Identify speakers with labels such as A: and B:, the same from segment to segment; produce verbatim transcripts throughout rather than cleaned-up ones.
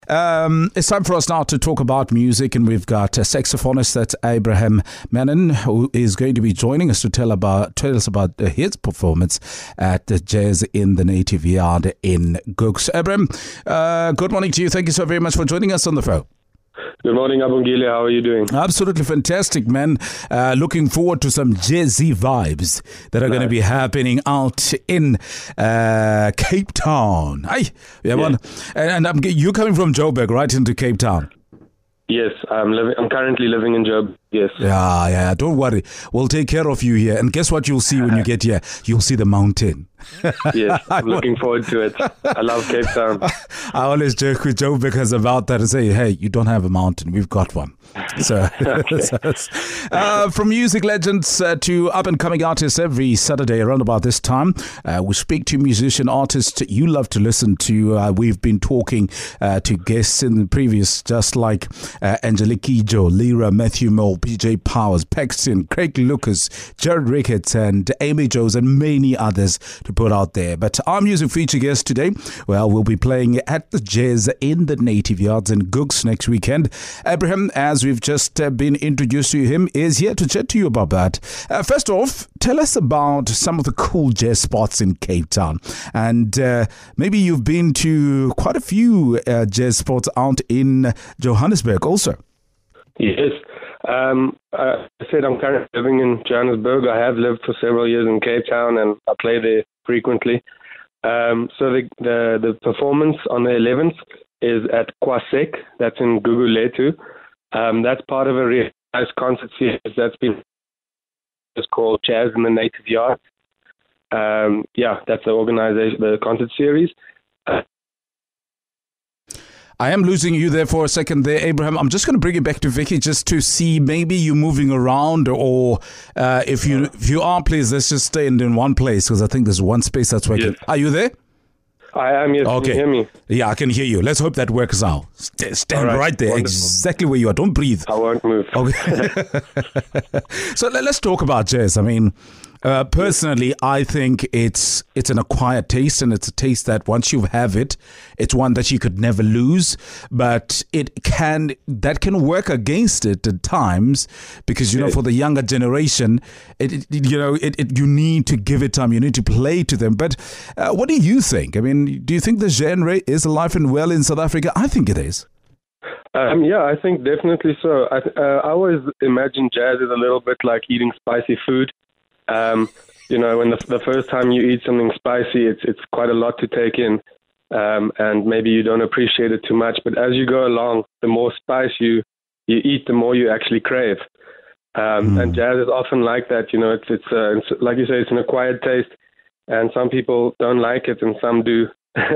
A: Um, it's time for us now to talk about music, and we've got a saxophonist, that's Abraham Menon, who is going to be joining us to tell about tell us about his performance at the Jazz in the Native Yard in Gooks. Abraham, uh, good morning to you. Thank you so very much for joining us on the phone.
B: Good morning, Abongile. How are you doing?
A: Absolutely fantastic, man. Uh, looking forward to some jazzy vibes that are nice. Going to be happening out in uh, Cape Town. Hi, yeah, yeah. And, and I'm, you're coming from Joburg right into Cape Town.
B: Yes, I'm living. I'm currently living in Joburg. Yes.
A: Yeah, yeah. Don't worry. We'll take care of you here. And guess what you'll see when you get here? You'll see the mountain.
B: Yes, I'm looking forward to it. I love Cape Town.
A: I always joke with Joe because about that and say, hey, you don't have a mountain. We've got one. So, uh, from music legends uh, to up-and-coming artists every Saturday around about this time, uh, we speak to musician artists you love to listen to. Uh, we've been talking uh, to guests in the previous, just like uh, Angelique Kidjo, Lyra, Matthew Mole, P J Powers, Paxton, Craig Lucas, Jared Ricketts, and Amy Jones, and many others to put out there. But our music feature guest today, well, we'll be playing at the Jazz in the Native Yards in Gooks next weekend. Abraham, as we've just uh, been introduced to him, is here to chat to you about that. Uh, first off, tell us about some of the cool jazz spots in Cape Town. And uh, maybe you've been to quite a few uh, jazz spots out in Johannesburg also.
B: Yes. Um, I said I'm currently living in Johannesburg. I have lived for several years in Cape Town, and I play there frequently. Um, so the, the the performance on the eleventh is at Kwasek. That's in Gugulethu. Um, that's part of a realized concert series that's been it's called Jazz in the Native Yard. Um, yeah, that's the organization, the concert series. Uh,
A: I am losing you there for a second there, Abraham. I'm just going to bring it back to Vicky just to see maybe you moving around, or uh, if you if you are, please, let's just stay in, in one place, because I think there's one space that's working. Yes. Are you there?
B: I am, yes.
A: Okay.
B: Can you hear me?
A: Yeah, I can hear you. Let's hope that works out. St- stand right, right there, wonderful. Exactly where you are. Don't breathe.
B: I won't move.
A: Okay. So let, let's talk about jazz. I mean, Uh, personally, I think it's it's an acquired taste, and it's a taste that once you have it, it's one that you could never lose. But it can that can work against it at times, because you know, for the younger generation, it, it you know it, it you need to give it time, you need to play to them. But uh, what do you think? I mean, do you think the genre is alive and well in South Africa? I think it is.
B: Um, yeah, I think definitely so. I, uh, I always imagine jazz is a little bit like eating spicy food. Um, you know, when the, the first time you eat something spicy, it's it's quite a lot to take in, um, and maybe you don't appreciate it too much. But as you go along, the more spice you, you eat, the more you actually crave. Um, mm. And jazz is often like that. You know, it's it's, uh, it's like you say, it's an acquired taste, and some people don't like it, and some do.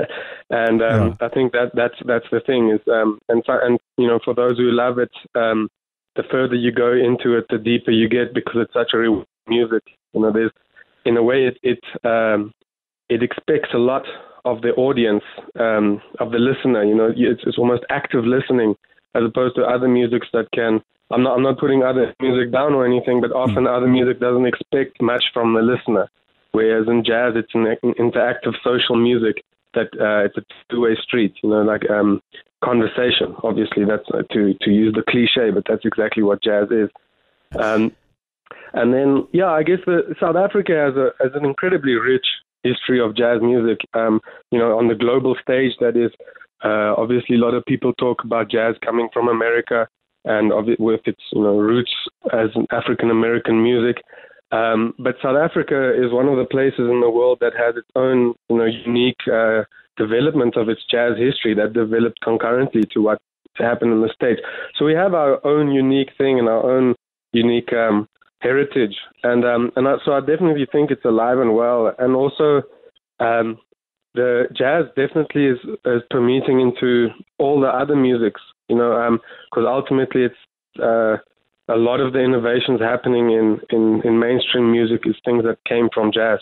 B: and um, yeah. I think that that's that's the thing is, um, and and you know, for those who love it, um, the further you go into it, the deeper you get, because it's such a rewarding music. You know, there's, in a way, it it, um, it expects a lot of the audience, um, of the listener. You know, it's, it's almost active listening, as opposed to other musics that can. I'm not I'm not putting other music down or anything, but often other music doesn't expect much from the listener. Whereas in jazz, it's an interactive social music that uh, it's a two-way street. You know, like um, conversation. Obviously, that's uh, to to use the cliche, but that's exactly what jazz is. Um, And then, yeah, I guess the, South Africa has a has an incredibly rich history of jazz music. Um, you know, on the global stage, that is, uh, obviously a lot of people talk about jazz coming from America and of it, with its you know roots as an African American music. Um, but South Africa is one of the places in the world that has its own you know unique uh, development of its jazz history that developed concurrently to what happened in the States. So we have our own unique thing and our own unique um, heritage, and um, and I, so I definitely think it's alive and well. And also, um, the jazz definitely is, is permeating into all the other musics, you know, because um, ultimately it's uh, a lot of the innovations happening in, in, in mainstream music is things that came from jazz.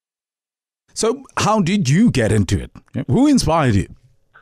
A: So, how did you get into it? Who inspired you?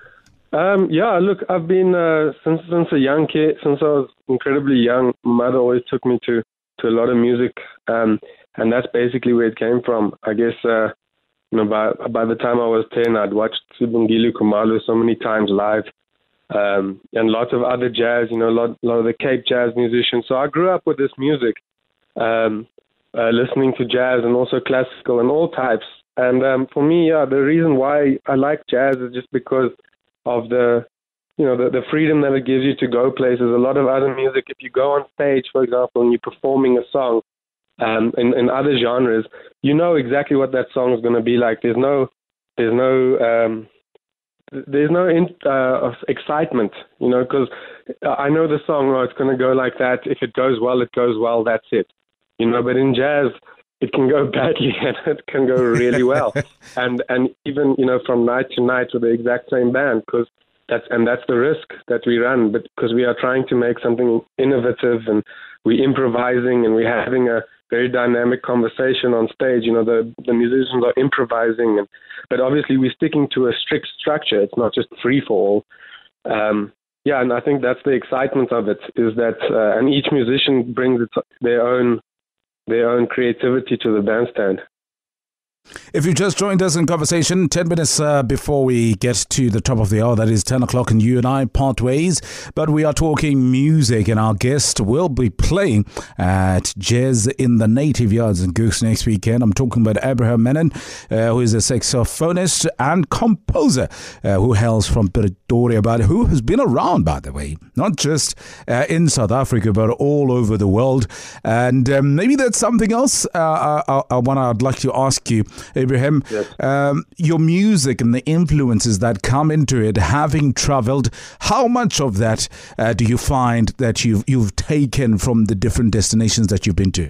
B: Um, yeah, look, I've been uh, since since a young kid, since I was incredibly young. My mother always took me to. to a lot of music, um, and that's basically where it came from. I guess, uh, you know, by by the time I was ten, I'd watched Sibongile Khumalo so many times live, um, and lots of other jazz, you know, a lot, a lot of the Cape jazz musicians. So I grew up with this music, um, uh, listening to jazz and also classical and all types. And um, for me, yeah, the reason why I like jazz is just because of the, you know, the, the freedom that it gives you to go places. A lot of other music, if you go on stage, for example, and you're performing a song um, in, in other genres, you know exactly what that song is going to be like. There's no, there's no, um, there's no in, uh, excitement, you know, because I know the song, oh, it's going to go like that. If it goes well, it goes well. That's it, you know. But in jazz, it can go badly and it can go really well, and and even, you know, from night to night with the exact same band, because that's and that's the risk that we run. But because we are trying to make something innovative and we're improvising and we're having a very dynamic conversation on stage. You know, the the musicians are improvising, and but obviously we're sticking to a strict structure. It's not just free for all. Um, yeah, and I think that's the excitement of it, is that uh, and each musician brings its, their own. their own creativity to the bandstand.
A: If you just joined us in conversation, ten minutes uh, before we get to the top of the hour, that is ten o'clock, and you and I part ways. But we are talking music, and our guest will be playing at Jazz in the Native Yards in Gooks next weekend. I'm talking about Abraham Menon, uh, who is a saxophonist and composer uh, who hails from Pretoria, but who has been around, by the way, not just uh, in South Africa, but all over the world. And um, maybe that's something else uh, I, I, I, I'd like to ask you, Abraham,
B: yes.
A: um, your music and the influences that come into it, having traveled, how much of that uh, do you find that you've, you've taken from the different destinations that you've been to?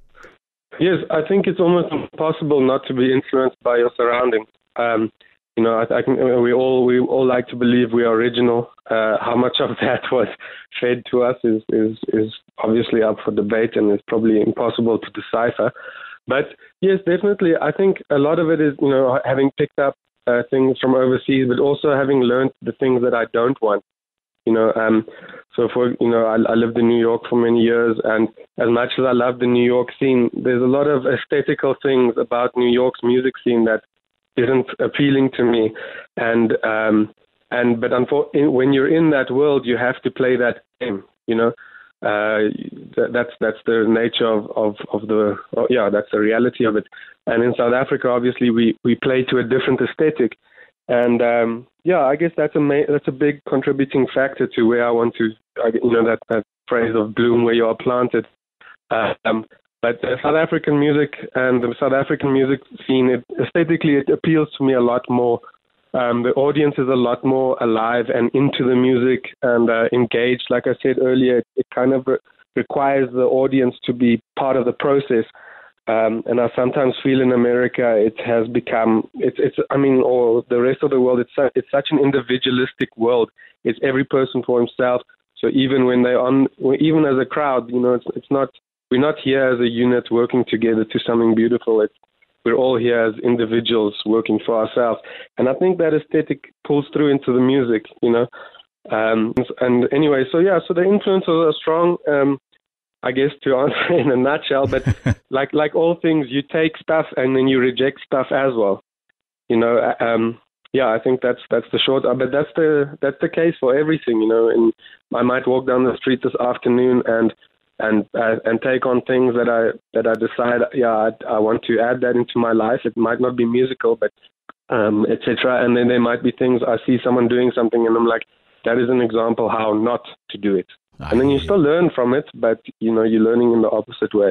B: Yes, I think it's almost impossible not to be influenced by your surroundings. Um, you know, I, I can, we all we all like to believe we are original. Uh, how much of that was fed to us is, is, is obviously up for debate, and it's probably impossible to decipher. But yes, definitely. I think a lot of it is, you know, having picked up uh, things from overseas, but also having learned the things that I don't want. You know, um, so for, you know, I, I lived in New York for many years, and as much as I love the New York scene, there's a lot of aesthetical things about New York's music scene that isn't appealing to me. And um, and but unfor- when you're in that world, you have to play that game. You know. Uh, that's that's the nature of, of, of the oh, yeah that's the reality of it. And in South Africa, obviously, we, we play to a different aesthetic, and um, yeah, I guess that's a ma- that's a big contributing factor to where I want to, you know, that, that phrase of bloom where you are planted. Uh, um, but uh, South African music and the South African music scene, it, aesthetically, it appeals to me a lot more. Um, the audience is a lot more alive and into the music and uh, engaged. Like I said earlier, it, it kind of re- requires the audience to be part of the process. Um, and I sometimes feel in America it has become, it's, it's I mean, or the rest of the world, it's, su- it's such an individualistic world. It's every person for himself. So even when they're on, even as a crowd, you know, it's, it's not, we're not here as a unit working together to something beautiful. It's, We're all here as individuals working for ourselves. And I think that aesthetic pulls through into the music, you know. Um, and anyway, so yeah, so the influences are strong, um, I guess, to answer in a nutshell. But like like all things, you take stuff and then you reject stuff as well. You know, um, yeah, I think that's that's the short, but that's the that's the case for everything, you know. And I might walk down the street this afternoon and and uh, and take on things that I that I decide, yeah, I, I want to add that into my life. It might not be musical, but um, et cetera. And then there might be things I see someone doing something, and I'm like, that is an example how not to do it. I and then you still learn from it, but you know, you're learning in the opposite way.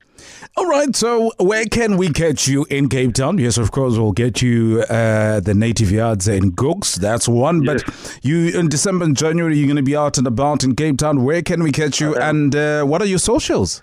A: All right, so where can we catch you in Cape Town? Yes, of course, we'll get you uh, the Native Yards in Gooks. That's one. Yes. But you in December and January, you're going to be out and about in Cape Town. Where can we catch you? Okay. And uh, what are your socials?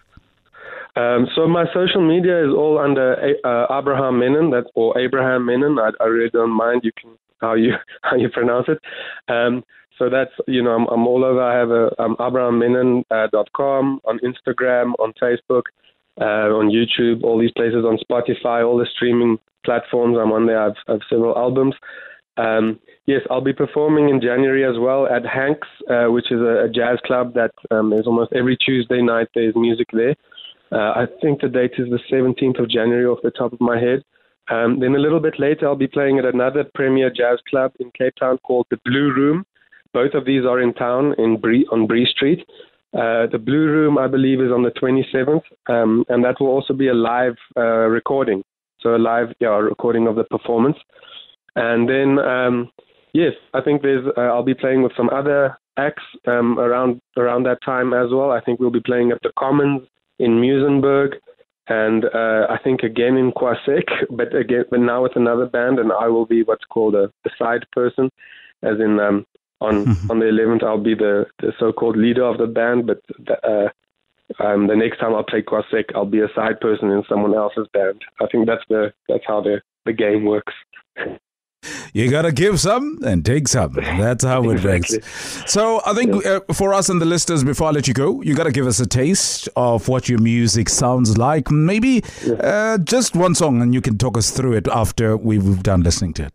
B: Um, so my social media is all under uh, Abraham Menon, that's or Abraham Menon. I, I really don't mind you can how you how you pronounce it. Um, so that's, you know, I'm, I'm all over. I have a um, abraham menon dot com on Instagram, on Facebook, uh, on YouTube, all these places, on Spotify, all the streaming platforms. I'm on there. I've, I've several albums. Um, yes, I'll be performing in January as well at Hanks, uh, which is a, a jazz club that um, is almost every Tuesday night. There's music there. Uh, I think the date is the seventeenth of January off the top of my head. Um, then a little bit later, I'll be playing at another premier jazz club in Cape Town called the Blue Room. both of these are in town in Bree, on Bree Street. Uh, the Blue Room, I believe, is on the twenty-seventh, um, and that will also be a live uh, recording. So a live yeah, recording of the performance. And then, um, yes, I think there's. Uh, I'll be playing with some other acts um, around around that time as well. I think we'll be playing at the Commons in Muizenberg, and uh, I think again in Kwasek, but again, but now with another band, and I will be what's called a, a side person, as in um, on on the eleventh I'll be the, the so-called leader of the band, but the, uh, um, the next time I'll play Kwasek, I'll be a side person in someone else's band. I think that's the that's how the the game works.
A: You got to give some and take some. That's how it
B: Exactly.
A: works. So I think uh, for us and the listeners, before I let you go, you got to give us a taste of what your music sounds like. Maybe uh, just one song, and you can talk us through it after we've done listening to it.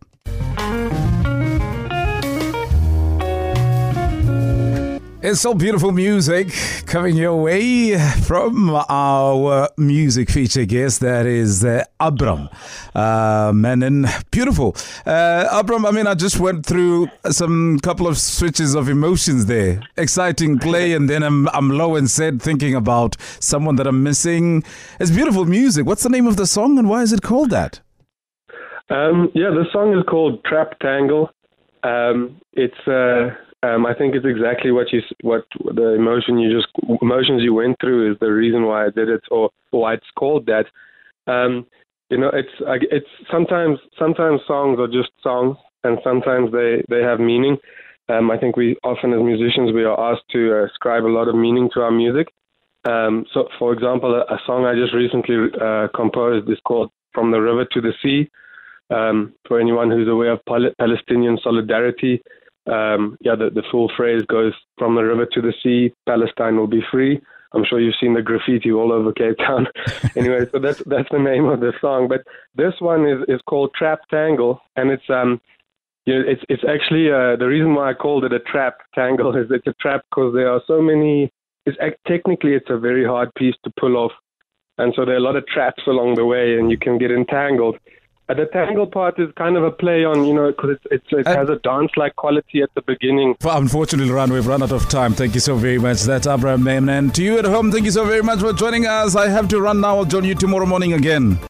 A: It's so beautiful music coming your way from our music feature guest. That is uh, Abram uh, Menon. Beautiful. Uh, Abram, I mean, I just went through some couple of switches of emotions there. Exciting play, and then I'm, I'm low and sad thinking about someone that I'm missing. It's beautiful music. What's the name of the song, and why is it called that?
B: Um, yeah, the song is called Trap Tangle. Um, it's... Uh, Um, I think it's exactly what you, what the emotion you just emotions you went through is the reason why I did it, or why it's called that. Um, you know, it's it's sometimes sometimes songs are just songs, and sometimes they, they have meaning. Um, I think we often as musicians we are asked to ascribe a lot of meaning to our music. Um, so, for example, a, a song I just recently uh, composed is called "From the River to the Sea." Um, for anyone who's aware of Pal- Palestinian solidarity. Um, yeah, the, the full phrase goes, "From the river to the sea, Palestine will be free." I'm sure you've seen the graffiti all over Cape Town. Anyway, so that's that's the name of the song. But this one is, is called Trap Tangle, and it's um, you know, it's it's actually uh, the reason why I called it a trap tangle is it's a trap because there are so many. It's technically it's a very hard piece to pull off, and so there are a lot of traps along the way, and you can get entangled. Uh, the tangle part is kind of a play on, you know, because it's, it's, it has a dance-like quality at the beginning.
A: Unfortunately, Ron, we've run out of time. Thank you so very much. That's Abram Menon. And to you at home, thank you so very much for joining us. I have to run now. I'll join you tomorrow morning again.